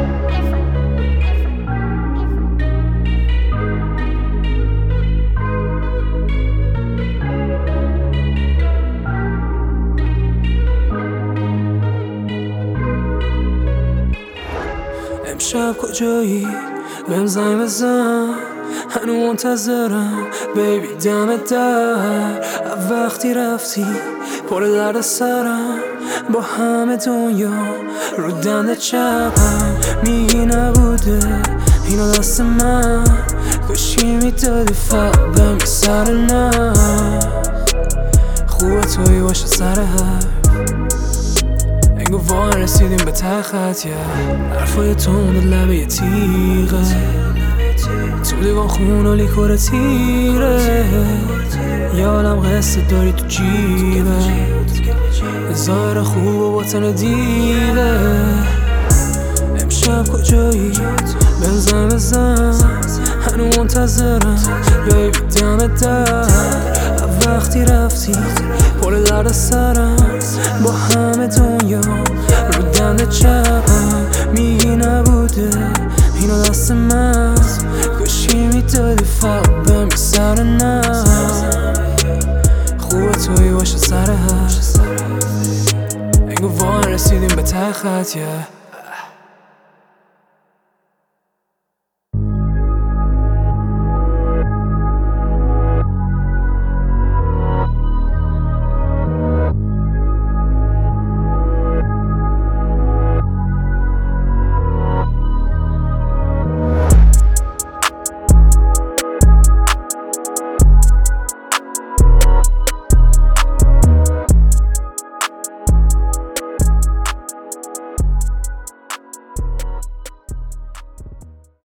امشب کجایی؟ بهم زنگ بزن، هنو منتظرم بیبی دمت در. وقتی رفتی پر درد سرم، با همه دنیا رو دنده چپم. میگی نبوده اینو دست من، کاشکی میدادی فقط بهم سر نه. خوبه توی باشه سر حرف، انگار واقعا رسیدیم به ته خط. حرفای تو اومد لبه یه تیغه، تو لیوان خون و لیکور تیره. یه عالم قصه داری تو جیبه، ظاهر خوب و باطن دیده. امشب کجایی؟ بهم زنگ بزن، هنو منتظرم بیبی دمت در. وقتی رفتی پر درد سرم، با همه دنیا رو دنده چپم. میگی نبوده اینو دست من، کاشکی میدادی فقط بهم سر نه. خوبه توی باشه سر حرف، انگار واقعا رسیدیم به ته خط.